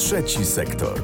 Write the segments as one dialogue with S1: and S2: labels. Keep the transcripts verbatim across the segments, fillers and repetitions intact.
S1: Trzeci sektor.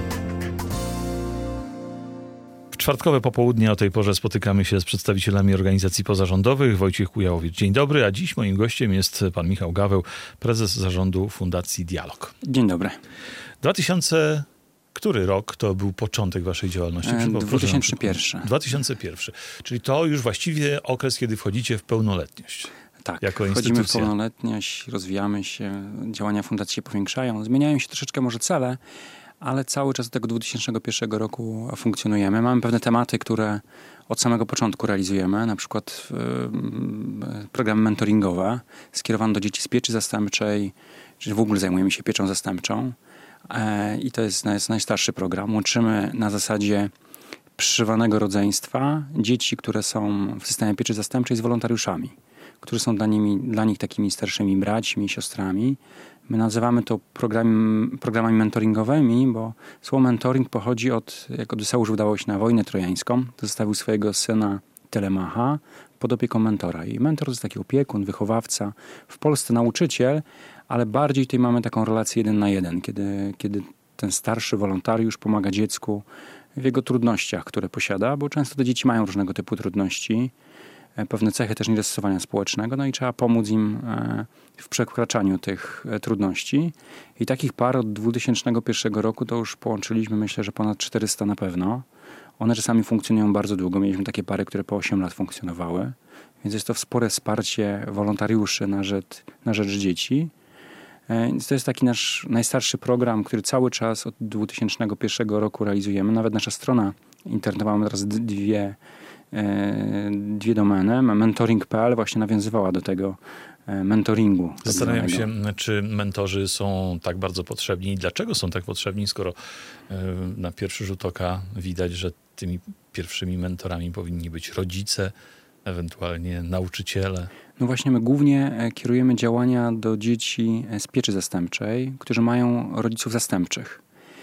S2: W czwartkowe popołudnie o tej porze spotykamy się z przedstawicielami organizacji pozarządowych. Wojciech Kujałowicz, dzień dobry, a dziś moim gościem jest pan Michał Gaweł, prezes zarządu Fundacji Dialog.
S3: Dzień dobry.
S2: dwa tysiące Który rok to był początek waszej działalności?
S3: dwa tysiące pierwszy.
S2: dwa tysiące pierwszy. Czyli to już właściwie okres, kiedy wchodzicie w pełnoletność.
S3: Tak,
S2: jako
S3: wchodzimy
S2: instytucja.
S3: w pełnoletność, rozwijamy się, działania fundacji się powiększają. Zmieniają się troszeczkę może cele, ale cały czas od tego dwa tysiące pierwszego roku funkcjonujemy. Mamy pewne tematy, które od samego początku realizujemy, na przykład yy, programy mentoringowe skierowane do dzieci z pieczy zastępczej, czyli w ogóle zajmujemy się pieczą zastępczą. Yy, I to jest, jest najstarszy program. Łączymy na zasadzie przyszywanego rodzeństwa dzieci, które są w systemie pieczy zastępczej z wolontariuszami, którzy są dla, nimi, dla nich takimi starszymi braćmi, siostrami. My nazywamy to program, programami mentoringowymi, bo słowo mentoring pochodzi od, jak Odyseusz udało się na wojnę trojańską, to zostawił swojego syna Telemacha pod opieką mentora. I mentor to jest taki opiekun, wychowawca, w Polsce nauczyciel, ale bardziej tutaj mamy taką relację jeden na jeden, kiedy, kiedy ten starszy wolontariusz pomaga dziecku w jego trudnościach, które posiada, bo często te dzieci mają różnego typu trudności, pewne cechy też niedostosowania społecznego, no i trzeba pomóc im w przekraczaniu tych trudności. I takich par od dwa tysiące pierwszego roku to już połączyliśmy, myślę, że ponad czterysta na pewno. One czasami funkcjonują bardzo długo. Mieliśmy takie pary, które po osiem lat funkcjonowały. Więc jest to spore wsparcie wolontariuszy na rzecz, na rzecz dzieci. Więc to jest taki nasz najstarszy program, który cały czas od dwa tysiące pierwszego roku realizujemy. Nawet nasza strona internetowa, mamy teraz dwie dwie domeny. mentoring kropka p l właśnie nawiązywała do tego mentoringu.
S2: Zastanawiam się, czy mentorzy są tak bardzo potrzebni i dlaczego są tak potrzebni, skoro na pierwszy rzut oka widać, że tymi pierwszymi mentorami powinni być rodzice, ewentualnie nauczyciele.
S3: No właśnie, my głównie kierujemy działania do dzieci z pieczy zastępczej, którzy mają rodziców zastępczych.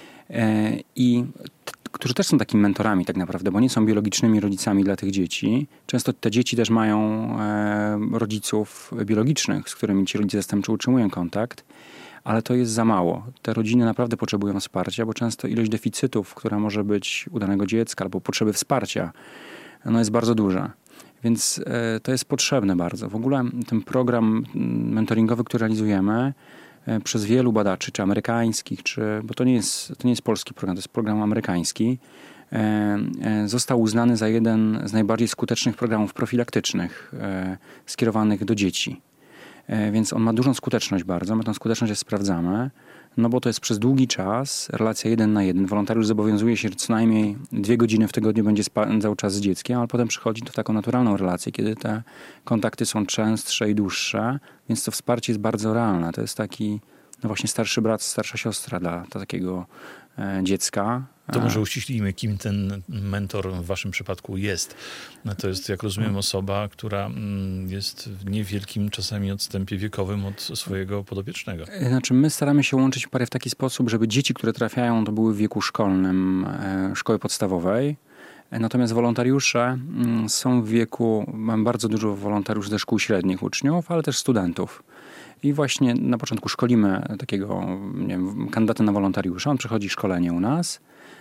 S3: I którzy też są takimi mentorami tak naprawdę, bo nie są biologicznymi rodzicami dla tych dzieci. Często te dzieci też mają e, rodziców biologicznych, z którymi ci rodzice zastępczy utrzymują kontakt, ale to jest za mało. Te rodziny naprawdę potrzebują wsparcia, bo często ilość deficytów, która może być u danego dziecka albo potrzeby wsparcia, no jest bardzo duża. Więc e, to jest potrzebne bardzo. W ogóle ten program mentoringowy, który realizujemy, przez wielu badaczy, czy amerykańskich, czy, bo to nie jest, to nie jest polski program, to jest program amerykański, e, e, został uznany za jeden z najbardziej skutecznych programów profilaktycznych e, skierowanych do dzieci. E, więc on ma dużą skuteczność bardzo, my tę skuteczność jest sprawdzamy, no bo to jest przez długi czas relacja jeden na jeden. Wolontariusz zobowiązuje się, że co najmniej dwie godziny w tygodniu będzie spędzał czas z dzieckiem, ale potem przychodzi to w taką naturalną relację, kiedy te kontakty są częstsze i dłuższe, więc to wsparcie jest bardzo realne. To jest taki no właśnie starszy brat, starsza siostra dla, dla takiego e, dziecka.
S2: To może uściślimy, kim ten mentor w waszym przypadku jest. No to jest, jak rozumiem, osoba, która jest w niewielkim czasami odstępie wiekowym od swojego podopiecznego.
S3: Znaczy my staramy się łączyć parę w taki sposób, żeby dzieci, które trafiają, to były w wieku szkolnym, e, szkoły podstawowej. Natomiast wolontariusze są w wieku, mam bardzo dużo wolontariuszy ze szkół średnich uczniów, ale też studentów. I właśnie na początku szkolimy takiego nie wiem, kandydata na wolontariusza. On przechodzi szkolenie u nas,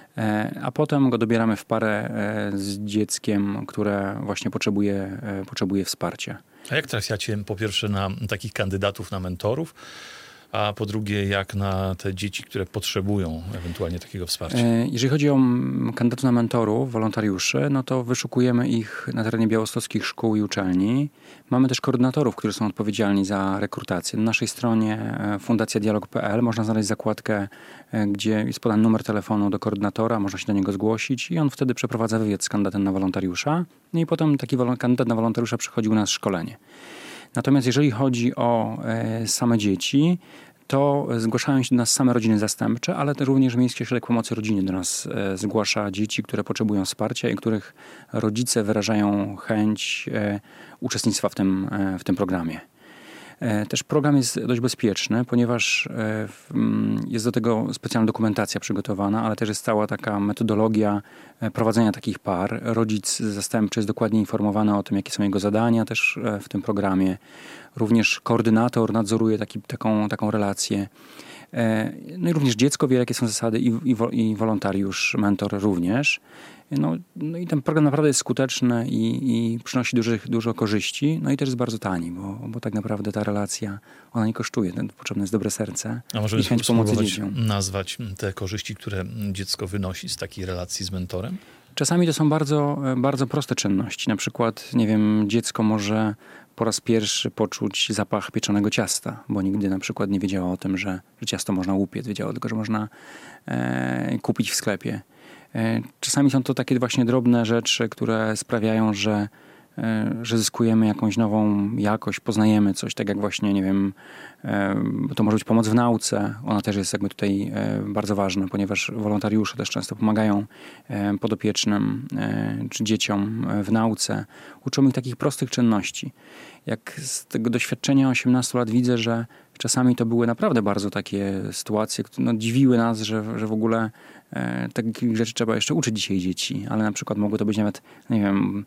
S3: a potem go dobieramy w parę z dzieckiem, które właśnie potrzebuje, potrzebuje wsparcia.
S2: A jak trafiacie po pierwsze na takich kandydatów na mentorów, a po drugie jak na te dzieci, które potrzebują ewentualnie takiego wsparcia?
S3: Jeżeli chodzi o kandydatów na mentorów, wolontariuszy, no to wyszukujemy ich na terenie białostockich szkół i uczelni. Mamy też koordynatorów, którzy są odpowiedzialni za rekrutację. Na naszej stronie fundacja dialog kropka p l można znaleźć zakładkę, gdzie jest podany numer telefonu do koordynatora, można się do niego zgłosić i on wtedy przeprowadza wywiad z kandydatem na wolontariusza. No i potem taki kandydat na wolontariusza przychodzi u nas szkolenie. Natomiast jeżeli chodzi o e, same dzieci, to zgłaszają się do nas same rodziny zastępcze, ale również Miejski Ośrodek Pomocy Rodzinie do nas e, zgłasza dzieci, które potrzebują wsparcia i których rodzice wyrażają chęć e, uczestnictwa w tym, e, w tym programie. Też program jest dość bezpieczny, ponieważ jest do tego specjalna dokumentacja przygotowana, ale też jest cała taka metodologia prowadzenia takich par. Rodzic zastępczy jest dokładnie informowany o tym, jakie są jego zadania też w tym programie. Również koordynator nadzoruje taki, taką, taką relację. No i również dziecko wie, jakie są zasady i, i, i wolontariusz, mentor również. No, no i ten program naprawdę jest skuteczny i, i przynosi dużych, dużo korzyści. No i też jest bardzo tani, bo, bo tak naprawdę ta relacja, ona nie kosztuje. Potrzebne jest dobre serce
S2: A możemy
S3: i chęć pomocy dzieciom.
S2: Nazwać te korzyści, które dziecko wynosi z takiej relacji z mentorem?
S3: Czasami to są bardzo, bardzo proste czynności. Na przykład, nie wiem, dziecko może po raz pierwszy poczuć zapach pieczonego ciasta, bo nigdy na przykład nie wiedziało o tym, że, że ciasto można upiec. Wiedziało tylko, że można e, kupić w sklepie. E, czasami są to takie właśnie drobne rzeczy, które sprawiają, że że zyskujemy jakąś nową jakość, poznajemy coś, tak jak właśnie, nie wiem, to może być pomoc w nauce. Ona też jest jakby tutaj bardzo ważna, ponieważ wolontariusze też często pomagają podopiecznym czy dzieciom w nauce. Uczą ich takich prostych czynności. Jak z tego doświadczenia osiemnastu lat widzę, że czasami to były naprawdę bardzo takie sytuacje, które no, dziwiły nas, że, że w ogóle e, takich rzeczy trzeba jeszcze uczyć dzisiaj dzieci, ale na przykład mogło to być nawet, nie wiem,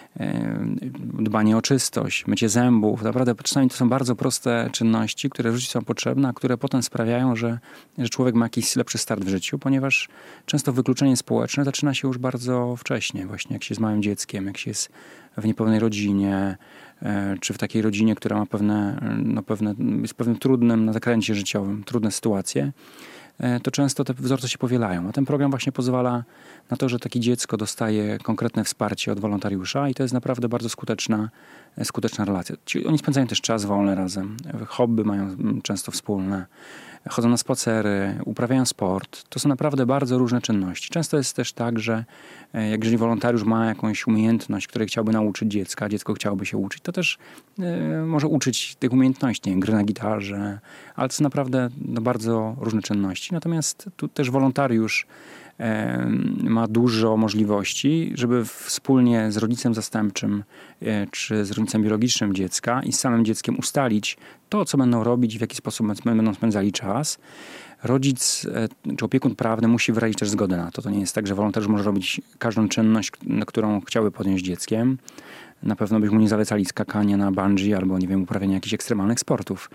S3: dbanie o czystość, mycie zębów. Naprawdę czasami to są bardzo proste czynności, które w życiu są potrzebne, a które potem sprawiają, że, że człowiek ma jakiś lepszy start w życiu, ponieważ często wykluczenie społeczne zaczyna się już bardzo wcześnie. Właśnie jak się jest małym dzieckiem, jak się jest w niepełnej rodzinie, czy w takiej rodzinie, która ma pewne, no pewne, jest pewnym trudnym na zakręcie życiowym, trudne sytuacje, to często te wzorce się powielają. A ten program właśnie pozwala na to, że takie dziecko dostaje konkretne wsparcie od wolontariusza i to jest naprawdę bardzo skuteczna, skuteczna relacja. Ci, oni spędzają też czas wolny razem. Hobby mają często wspólne. Chodzą na spacery, uprawiają sport. To są naprawdę bardzo różne czynności. Często jest też tak, że jeżeli wolontariusz ma jakąś umiejętność, której chciałby nauczyć dziecka, dziecko chciałoby się uczyć, to też y, może uczyć tych umiejętności, nie, gry na gitarze, ale to są naprawdę no, bardzo różne czynności. Natomiast tu też wolontariusz ma dużo możliwości, żeby wspólnie z rodzicem zastępczym czy z rodzicem biologicznym dziecka i z samym dzieckiem ustalić to, co będą robić, w jaki sposób będą spędzali czas. Rodzic czy opiekun prawny musi wyrazić też zgodę na to. To nie jest tak, że wolontariusz może robić każdą czynność, na którą chciałby podjąć dzieckiem. Na pewno byśmy mu nie zalecali skakania na bungee albo, nie wiem, uprawiania jakichś ekstremalnych sportów.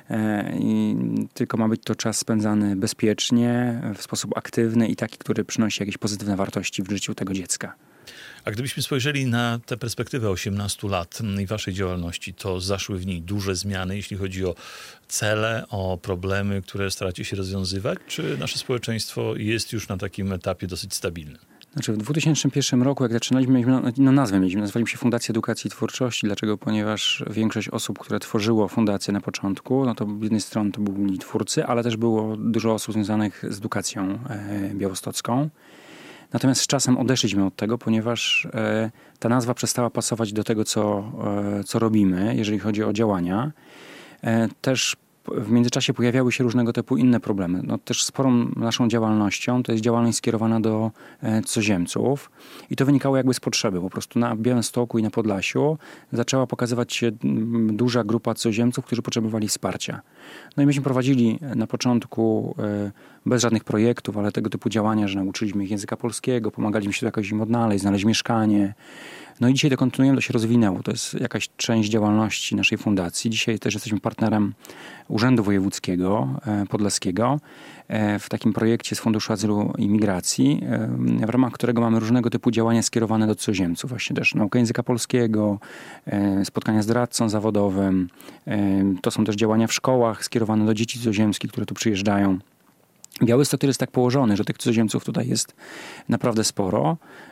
S3: I tylko ma być to czas spędzany bezpiecznie, w sposób aktywny i taki, który przynosi jakieś pozytywne wartości w życiu tego dziecka.
S2: A gdybyśmy spojrzeli na tę perspektywę osiemnastu lat i waszej działalności, to zaszły w niej duże zmiany, jeśli chodzi o cele, o problemy, które staracie się rozwiązywać? Czy nasze społeczeństwo jest już na takim etapie dosyć stabilnym?
S3: Znaczy w dwa tysiące pierwszym roku, jak zaczynaliśmy, mieliśmy no, nazwę mieliśmy, nazwaliśmy się Fundacja Edukacji i Twórczości. Dlaczego? Ponieważ większość osób, które tworzyło fundację na początku, no to z jednej strony to byli twórcy, ale też było dużo osób związanych z edukacją e, białostocką. Natomiast z czasem odeszliśmy od tego, ponieważ e, ta nazwa przestała pasować do tego, co, e, co robimy, jeżeli chodzi o działania. E, też w międzyczasie pojawiały się różnego typu inne problemy. No, też sporą naszą działalnością to jest działalność skierowana do e, cudzoziemców i to wynikało jakby z potrzeby. Po prostu na Białymstoku i na Podlasiu zaczęła pokazywać się duża grupa cudzoziemców, którzy potrzebowali wsparcia. No i myśmy prowadzili na początku e, bez żadnych projektów, ale tego typu działania, że nauczyliśmy ich języka polskiego, pomagaliśmy się jakoś im odnaleźć, znaleźć mieszkanie. No i dzisiaj to kontynuujemy, to się rozwinęło. To jest jakaś część działalności naszej fundacji. Dzisiaj też jesteśmy partnerem Urzędu Wojewódzkiego Podlaskiego w takim projekcie z Funduszu Azylu i Migracji, w ramach którego mamy różnego typu działania skierowane do cudzoziemców. Właśnie też nauka języka polskiego, spotkania z doradcą zawodowym. To są też działania w szkołach skierowane do dzieci cudzoziemskich, które tu przyjeżdżają. Białystok jest tak położony, że tych cudzoziemców tutaj jest naprawdę sporo,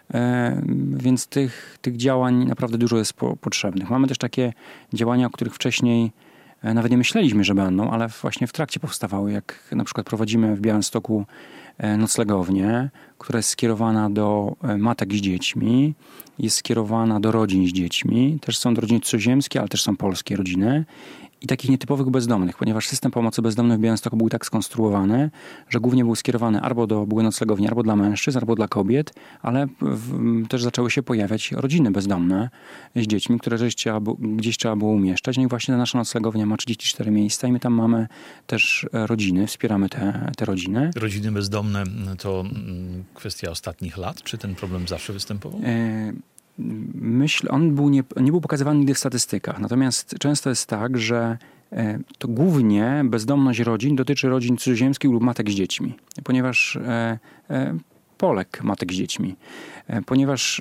S3: więc tych, tych działań naprawdę dużo jest po, potrzebnych. Mamy też takie działania, o których wcześniej nawet nie myśleliśmy, że będą, ale właśnie w trakcie powstawały, jak na przykład prowadzimy w Białymstoku noclegownię, która jest skierowana do matek z dziećmi, jest skierowana do rodzin z dziećmi. Też są rodziny cudzoziemskie, ale też są polskie rodziny. I takich nietypowych bezdomnych, ponieważ system pomocy bezdomnych w Białymstoku był tak skonstruowany, że głównie był skierowany albo do były noclegowni, albo dla mężczyzn, albo dla kobiet, ale w, też zaczęły się pojawiać rodziny bezdomne z dziećmi, które gdzieś trzeba, gdzieś trzeba było umieszczać. No i właśnie nasza noclegownia ma trzydzieści cztery miejsca i my tam mamy też rodziny, wspieramy te, te rodziny.
S2: Rodziny bezdomne to kwestia ostatnich lat? Czy ten problem zawsze występował?
S3: E- Myślę, on był nie, nie był pokazywany nigdy w statystykach. Natomiast często jest tak, że to głównie bezdomność rodzin dotyczy rodzin cudzoziemskich lub matek z dziećmi, ponieważ Polek, matek z dziećmi, ponieważ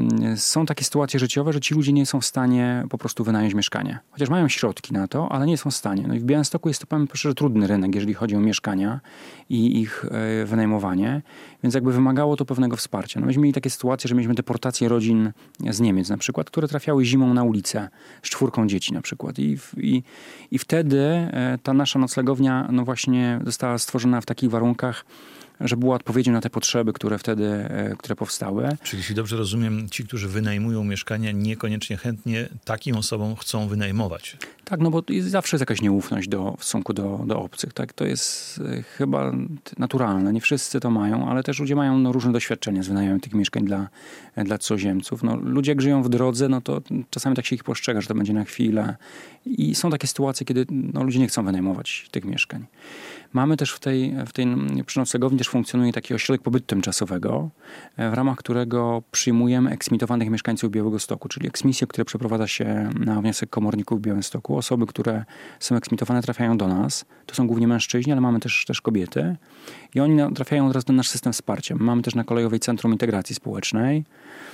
S3: są takie sytuacje życiowe, że ci ludzie nie są w stanie po prostu wynająć mieszkania. Chociaż mają środki na to, ale nie są w stanie. No i w Białymstoku jest to, powiem szczerze, trudny rynek, jeżeli chodzi o mieszkania i ich wynajmowanie, więc jakby wymagało to pewnego wsparcia. No myśmy mieli takie sytuacje, że mieliśmy deportację rodzin z Niemiec na przykład, które trafiały zimą na ulicę z czwórką dzieci na przykład. I, i, i wtedy ta nasza noclegownia no właśnie została stworzona w takich warunkach, że była odpowiedzią na te potrzeby, które wtedy które powstały.
S2: Czyli jeśli dobrze rozumiem, ci, którzy wynajmują mieszkania, niekoniecznie chętnie takim osobom chcą wynajmować.
S3: Tak, no bo zawsze jest jakaś nieufność do, w stosunku do, do obcych. Tak? To jest chyba naturalne. Nie wszyscy to mają, ale też ludzie mają no, różne doświadczenia z wynajmem tych mieszkań dla, dla cudzoziemców. No, ludzie jak żyją w drodze, no to czasami tak się ich postrzega, że to będzie na chwilę. I są takie sytuacje, kiedy no, ludzie nie chcą wynajmować tych mieszkań. Mamy też w tej, w tej przy noclegowni też funkcjonuje taki ośrodek pobytu tymczasowego, w ramach którego przyjmujemy eksmitowanych mieszkańców Białegostoku, czyli eksmisje, które przeprowadza się na wniosek komorników w Białymstoku. Osoby, które są eksmitowane, trafiają do nas. To są głównie mężczyźni, ale mamy też, też kobiety. I oni trafiają od razu do nasz system wsparcia. Mamy też na Kolejowej Centrum Integracji Społecznej.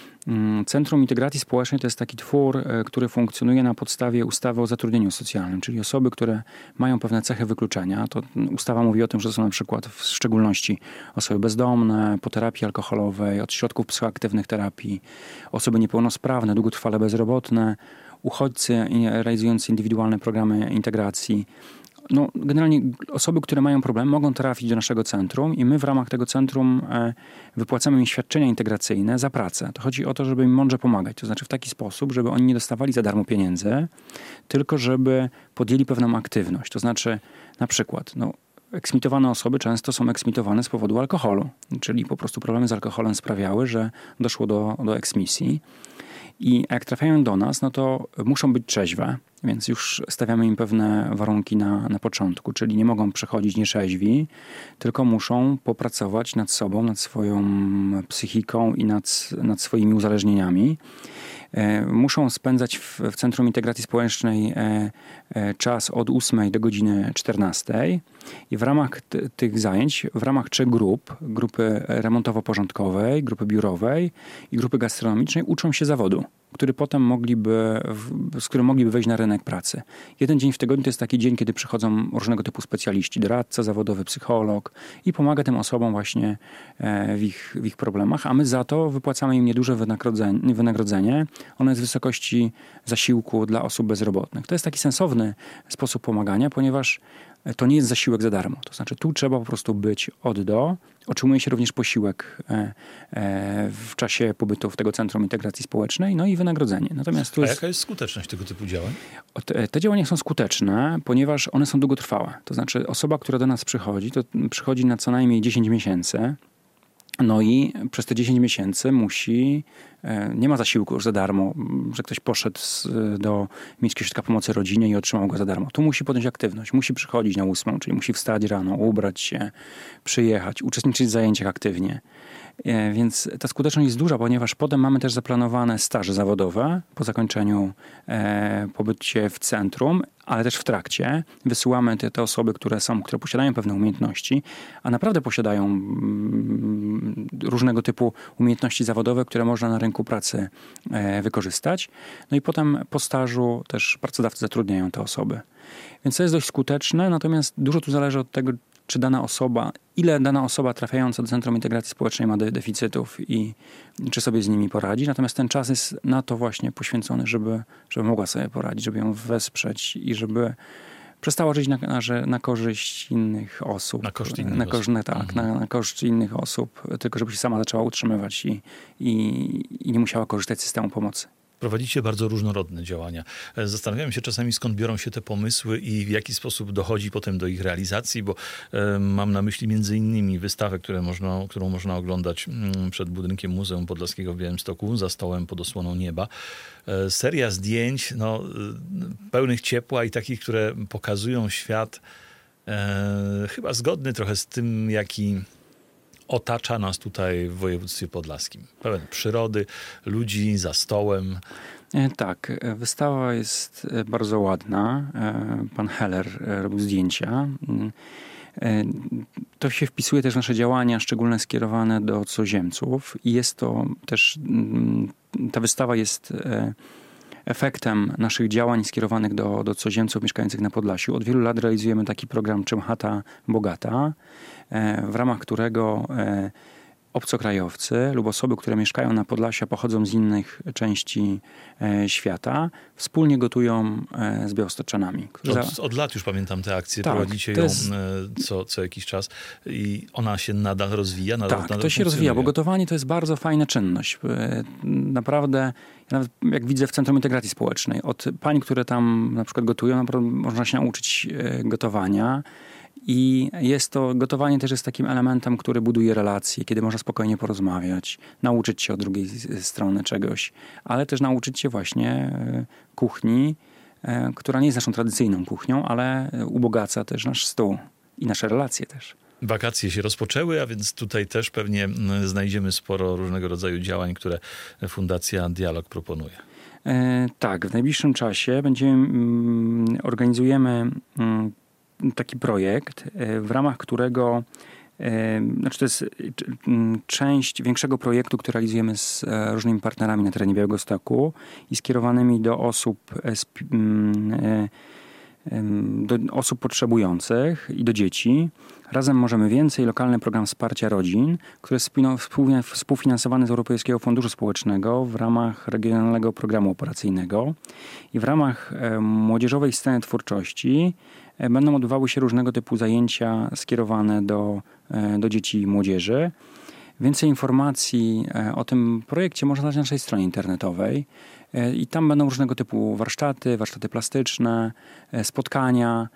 S3: Centrum Integracji Społecznej to jest taki twór, który funkcjonuje na podstawie ustawy o zatrudnieniu socjalnym, czyli osoby, które mają pewne cechy wykluczenia. To ustawa mówi o tym, że to są na przykład w szczególności osoby bezdomne, po terapii alkoholowej, od środków psychoaktywnych terapii, osoby niepełnosprawne, długotrwale bezrobotne, uchodźcy realizujący indywidualne programy integracji. No, generalnie osoby, które mają problem, mogą trafić do naszego centrum i my w ramach tego centrum wypłacamy im świadczenia integracyjne za pracę. To chodzi o to, żeby im mądrze pomagać. To znaczy w taki sposób, żeby oni nie dostawali za darmo pieniędzy, tylko żeby podjęli pewną aktywność. To znaczy na przykład, no, eksmitowane osoby często są eksmitowane z powodu alkoholu, czyli po prostu problemy z alkoholem sprawiały, że doszło do, do eksmisji. I jak trafiają do nas, no to muszą być trzeźwe, więc już stawiamy im pewne warunki na, na początku, czyli nie mogą przechodzić nieszczęśliwi, tylko muszą popracować nad sobą, nad swoją psychiką i nad, nad swoimi uzależnieniami. E, muszą spędzać w, w Centrum Integracji Społecznej e, e, czas od ósmej do godziny czternastej i w ramach t- tych zajęć, w ramach trzech grup, grupy remontowo-porządkowej, grupy biurowej i grupy gastronomicznej uczą się zawodu, który potem mogliby, z którym mogliby wejść na rynek pracy. Jeden dzień w tygodniu to jest taki dzień, kiedy przychodzą różnego typu specjaliści, doradca zawodowy, psycholog i pomaga tym osobom właśnie w ich, w ich problemach, a my za to wypłacamy im nieduże wynagrodzenie, wynagrodzenie. Ono jest w wysokości zasiłku dla osób bezrobotnych. To jest taki sensowny sposób pomagania, ponieważ to nie jest zasiłek za darmo. To znaczy tu trzeba po prostu być od do. Otrzymuje się również posiłek e, e, w czasie pobytu w tego Centrum Integracji Społecznej, no i wynagrodzenie. Natomiast tu
S2: A
S3: jest,
S2: jaka jest skuteczność tego typu działań?
S3: te, te działania są skuteczne, ponieważ one są długotrwałe. To znaczy osoba, która do nas przychodzi, to przychodzi na co najmniej dziesięć miesięcy. No i przez te dziesięć miesięcy musi, nie ma zasiłku już za darmo, że ktoś poszedł z, do Miejskiego Ośrodka Pomocy Rodzinie i otrzymał go za darmo. Tu musi podjąć aktywność, musi przychodzić na ósmą, czyli musi wstać rano, ubrać się, przyjechać, uczestniczyć w zajęciach aktywnie. Więc ta skuteczność jest duża, ponieważ potem mamy też zaplanowane staże zawodowe po zakończeniu e, pobycie w centrum, ale też w trakcie. Wysyłamy te, te osoby, które są, które posiadają pewne umiejętności, a naprawdę posiadają mm, różnego typu umiejętności zawodowe, które można na rynku pracy e, wykorzystać. No i potem po stażu też pracodawcy zatrudniają te osoby. Więc to jest dość skuteczne, natomiast dużo tu zależy od tego, czy dana osoba, ile dana osoba trafiająca do Centrum Integracji Społecznej ma de- deficytów i czy sobie z nimi poradzi. Natomiast ten czas jest na to właśnie poświęcony, żeby, żeby mogła sobie poradzić, żeby ją wesprzeć i żeby przestała żyć na, na, na korzyść innych osób.
S2: Na koszt innych
S3: na
S2: osób.
S3: Korzyść, tak, mhm. na, na koszt innych osób, tylko żeby się sama zaczęła utrzymywać i, i, i nie musiała korzystać z systemu pomocy.
S2: Prowadzicie bardzo różnorodne działania. Zastanawiam się czasami, skąd biorą się te pomysły i w jaki sposób dochodzi potem do ich realizacji, bo e, mam na myśli między innymi wystawę, które można, którą można oglądać m, przed budynkiem Muzeum Podlaskiego w Białymstoku, za stołem pod osłoną nieba. E, seria zdjęć no, e, pełnych ciepła i takich, które pokazują świat e, chyba zgodny trochę z tym, jaki otacza nas tutaj w województwie podlaskim. Pełen przyrody, ludzi za stołem.
S3: E, Tak, e, wystawa jest e, bardzo ładna. E, Pan Heller e, robił zdjęcia. Mm, e, To się wpisuje też w nasze działania, szczególnie skierowane do cudzoziemców. I jest to też, mm, ta wystawa jest e, efektem naszych działań skierowanych do, do cudzoziemców mieszkających na Podlasiu. Od wielu lat realizujemy taki program Czym chata bogata, e, w ramach którego e, obcokrajowcy lub osoby, które mieszkają na Podlasiu, a pochodzą z innych części e, świata, wspólnie gotują e, z białostoczanami. którzy
S2: Od,
S3: za-
S2: od lat już pamiętam tę akcję,
S3: Tak,
S2: prowadzicie
S3: to
S2: ją
S3: jest-
S2: e, co, co jakiś czas i ona się nadal rozwija, nadal,
S3: Tak,
S2: nadal
S3: to się rozwija, bo
S2: funkcjonuje.
S3: gotowanie to jest bardzo fajna czynność. E, Naprawdę, ja nawet jak widzę w Centrum Integracji Społecznej, od pań, które tam na przykład gotują, naprawdę można się nauczyć e, gotowania. I jest to, gotowanie też jest takim elementem, który buduje relacje, kiedy można spokojnie porozmawiać, nauczyć się od drugiej z- strony czegoś, ale też nauczyć się właśnie e, kuchni, e, która nie jest naszą tradycyjną kuchnią, ale e, ubogaca też nasz stół i nasze relacje też.
S2: Wakacje się rozpoczęły, a więc tutaj też pewnie mm, znajdziemy sporo różnego rodzaju działań, które Fundacja Dialog proponuje.
S3: E, Tak, w najbliższym czasie będziemy, mm, organizujemy mm, taki projekt, e, w ramach którego, e, znaczy to jest e, c- m, część większego projektu, który realizujemy z e, różnymi partnerami na terenie Białegostoku i skierowanymi do osób, e, sp- m, e, em, do osób potrzebujących i do dzieci. Razem możemy więcej. Lokalny program wsparcia rodzin, który jest spino- współfina- współfinansowany z Europejskiego Funduszu Społecznego w ramach Regionalnego Programu Operacyjnego. I w ramach e, Młodzieżowej Sceny Twórczości e, będą odbywały się różnego typu zajęcia skierowane do, e, do dzieci i młodzieży. Więcej informacji e, o tym projekcie można znaleźć na naszej stronie internetowej. E, I tam będą różnego typu warsztaty, warsztaty plastyczne, e, spotkania.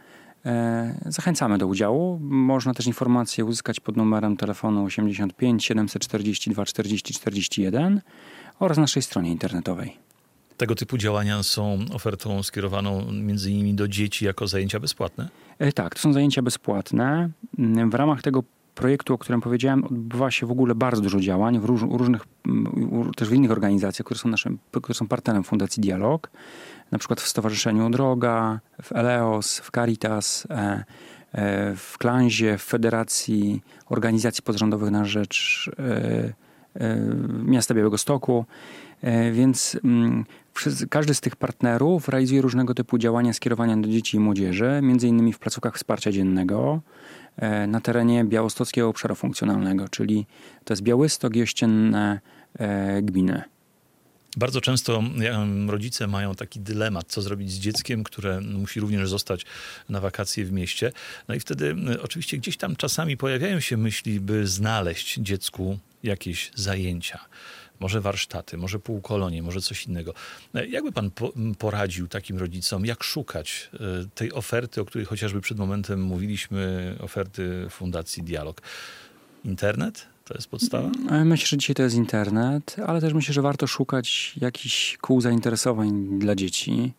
S3: E, Zachęcamy do udziału. Można też informacje uzyskać pod numerem telefonu osiemdziesiąt pięć siedemset czterdzieści dwa czterdzieści czterdzieści jeden oraz na naszej stronie internetowej.
S2: Tego typu działania są ofertą skierowaną między innymi do dzieci jako zajęcia bezpłatne.
S3: E, Tak, to są zajęcia bezpłatne. Mm, W ramach tego projektu, o którym powiedziałem, odbywa się w ogóle bardzo dużo działań w róż, u różnych, mm, u, też w innych organizacjach, które są naszym, które są partnerem Fundacji Dialog. Na przykład w Stowarzyszeniu Droga, w Eleos, w Caritas, e, e, w Klanzie, w Federacji Organizacji Pozarządowych na rzecz e, e, miasta Białegostoku. E, Więc mm, wszyscy- każdy z tych partnerów realizuje różnego typu działania skierowania do dzieci i młodzieży, między innymi w placówkach wsparcia dziennego e, na terenie Białostockiego Obszaru Funkcjonalnego, czyli to jest Białystok i ościenne e, gminy.
S2: Bardzo często em, rodzice mają taki dylemat, co zrobić z dzieckiem, które musi również zostać na wakacje w mieście. No i wtedy y, oczywiście gdzieś tam czasami pojawiają się myśli, by znaleźć dziecku jakieś zajęcia. Może warsztaty, może półkolonie, może coś innego. E, Jakby pan po, m, poradził takim rodzicom, jak szukać y, tej oferty, o której chociażby przed momentem mówiliśmy, oferty Fundacji Dialog? Internet? To jest podstawa?
S3: E, Myślę, że dzisiaj to jest internet, ale też myślę, że warto szukać jakichś kół zainteresowań dla dzieci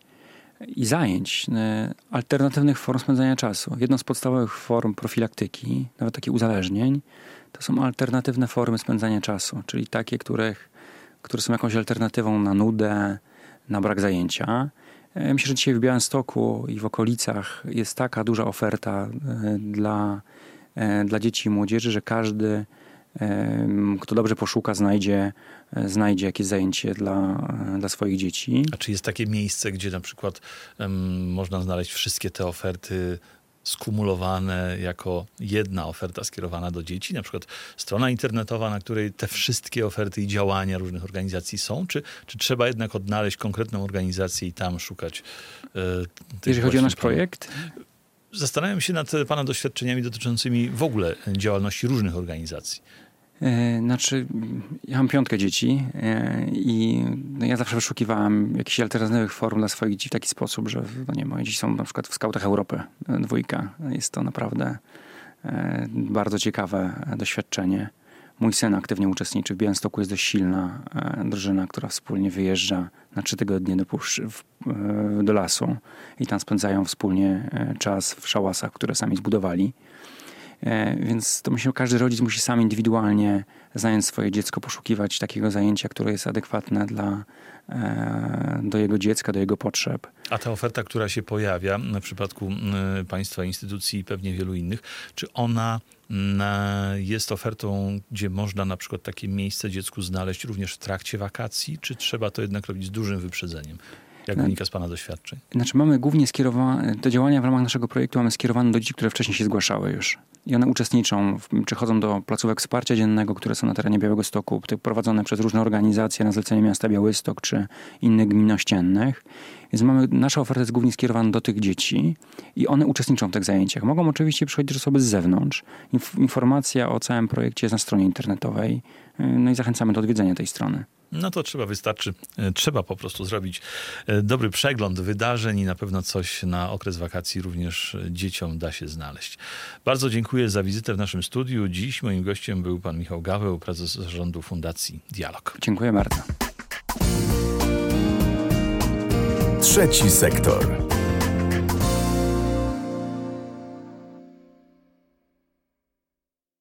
S3: i zajęć, e, alternatywnych form spędzania czasu. Jedną z podstawowych form profilaktyki, nawet takich uzależnień, to są alternatywne formy spędzania czasu, czyli takie, których, które są jakąś alternatywą na nudę, na brak zajęcia. E, Myślę, że dzisiaj w Białymstoku i w okolicach jest taka duża oferta e, dla, e, dla dzieci i młodzieży, że każdy, e, kto dobrze poszuka, znajdzie, e, znajdzie jakieś zajęcie dla, e, dla swoich dzieci.
S2: A czy jest takie miejsce, gdzie na przykład em, można znaleźć wszystkie te oferty skumulowane jako jedna oferta skierowana do dzieci? Na przykład strona internetowa, na której te wszystkie oferty i działania różnych organizacji są? Czy, czy trzeba jednak odnaleźć konkretną organizację i tam szukać e, tych
S3: Jeżeli chodzi o
S2: właśnie
S3: nasz
S2: stron?
S3: projekt,
S2: Zastanawiam się nad pana doświadczeniami dotyczącymi w ogóle działalności różnych organizacji.
S3: E, Znaczy, ja mam piątkę dzieci e, i no, ja zawsze wyszukiwałem jakichś alternatywnych form dla swoich dzieci w taki sposób, że no nie, moje dzieci są na przykład w Skautach Europy, e, dwójka. Jest to naprawdę e, bardzo ciekawe doświadczenie. Mój syn aktywnie uczestniczy. W Białymstoku jest dość silna e, drużyna, która wspólnie wyjeżdża na trzy tygodnie do, pusz, w, e, do lasu i tam spędzają wspólnie e, czas w szałasach, które sami zbudowali. Więc to myślę, że każdy rodzic musi sam indywidualnie, znając swoje dziecko, poszukiwać takiego zajęcia, które jest adekwatne dla, do jego dziecka, do jego potrzeb.
S2: A ta oferta, która się pojawia w przypadku państwa, instytucji i pewnie wielu innych, czy ona jest ofertą, gdzie można na przykład takie miejsce dziecku znaleźć również w trakcie wakacji, czy trzeba to jednak robić z dużym wyprzedzeniem? Jak wynika z pana doświadczeń?
S3: Znaczy mamy głównie skierowane, te działania w ramach naszego projektu mamy skierowane do dzieci, które wcześniej się zgłaszały już. I one uczestniczą, w, czy chodzą do placówek wsparcia dziennego, które są na terenie Białegostoku, prowadzone przez różne organizacje na zlecenie miasta Białystok, czy innych gmin ościennych. Więc mamy, nasza oferta jest głównie skierowana do tych dzieci i one uczestniczą w tych zajęciach. Mogą oczywiście przychodzić osoby z zewnątrz. Inf- informacja o całym projekcie jest na stronie internetowej. No i zachęcamy do odwiedzenia tej strony.
S2: No to trzeba, wystarczy, trzeba po prostu zrobić dobry przegląd wydarzeń i na pewno coś na okres wakacji również dzieciom da się znaleźć. Bardzo dziękuję za wizytę w naszym studiu. Dziś moim gościem był pan Michał Gaweł, prezes zarządu Fundacji Dialog.
S3: Dziękuję bardzo.
S1: Trzeci sektor.